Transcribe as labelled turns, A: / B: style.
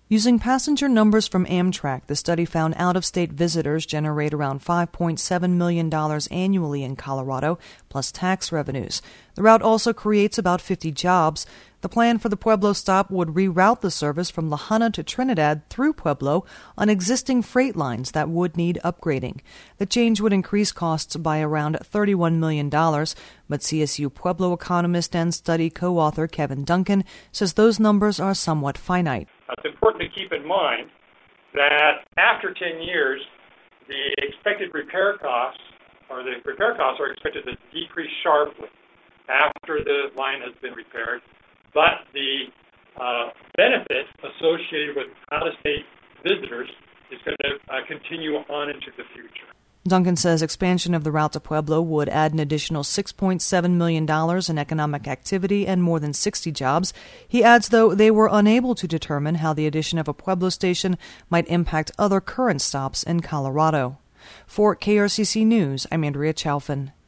A: Using passenger numbers from Amtrak, the study found out-of-state visitors generate around $5.7 million annually in Colorado, plus tax revenues. The route also creates about 50 jobs. The plan for the Pueblo stop would reroute the service from La Junta to Trinidad through Pueblo on existing freight lines that would need upgrading. The change would increase costs by around $31 million, but CSU Pueblo economist and study co-author Kevin Duncan says those numbers are somewhat finite.
B: It's important to keep in mind that after 10 years, the expected repair costs are expected to decrease sharply after the line has been repaired, but the benefit associated with out-of-state visitors is going to continue on into the future.
A: Duncan says expansion of the route to Pueblo would add an additional $6.7 million in economic activity and more than 60 jobs. He adds, though, they were unable to determine how the addition of a Pueblo station might impact other current stops in Colorado. For KRCC News, I'm Andrea Chalfin.